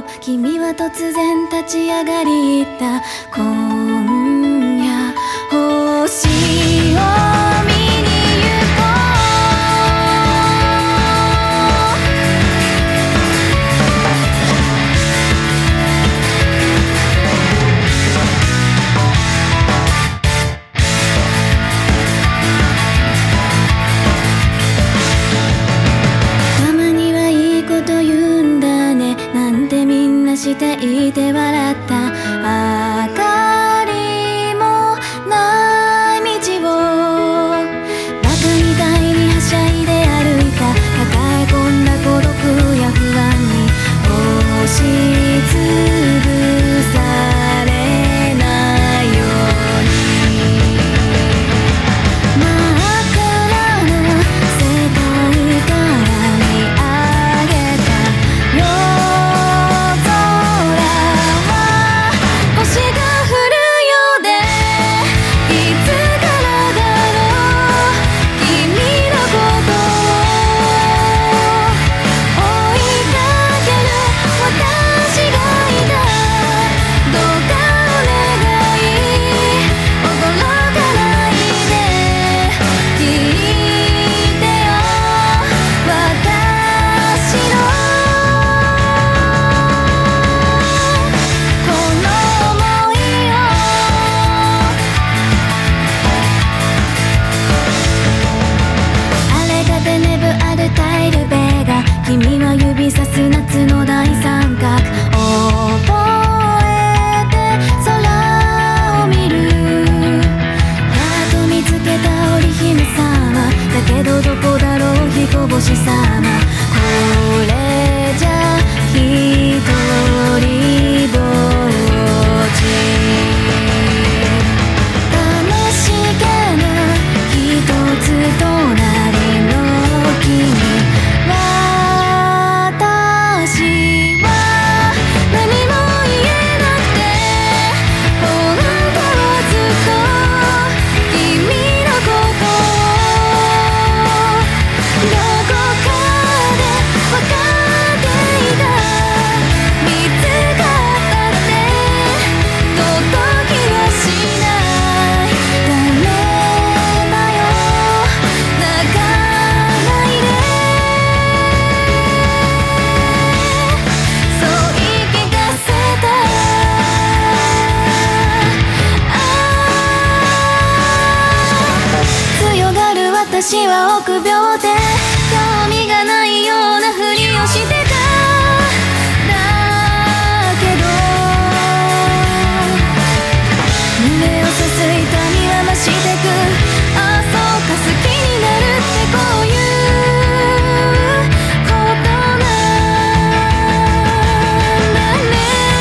君は突然立ち上がり言った。今夜星を見に行こう。たまにはいいこと言うんだねなんてみんなしていて笑った。明かりもない道をバカみたいにはしゃいで歩いた。抱え込んだ孤独や不安に押しつぶされないように真っ暗な世界から見上げた夜空は星が降るようでいつからだろう君のことを追いかける私がいた。どうかお願い驚かないで聞いてよ私のこの想いを。荒れたてねぶあるタイルベが君は指さす夏の大三角覚えて空を見る。やっと見つけた織姫様だけどどこだろう彦星様。これじゃ一人ぼっち楽しげな一つ隣の君。私は何も言えなくて本当はずっと君のことをどこかで分かっていた。見つかったって届きはしない。ダメだよ泣かないでそう言い聞かせた。強がる私は臆病で興味がないようなふりをしてた。だけど胸をすすいたには増してく。ああそうか好きになるってこういうことなんだね。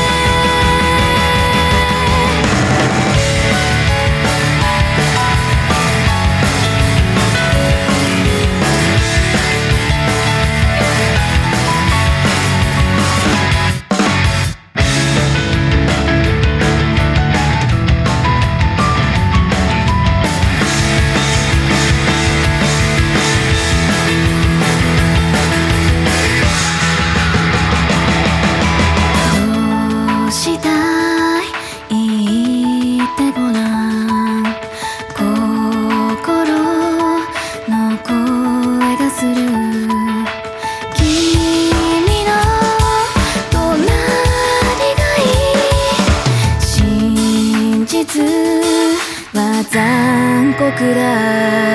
どうしたい言ってごらん。心の声がする。君の隣がいい。真実は残酷だ。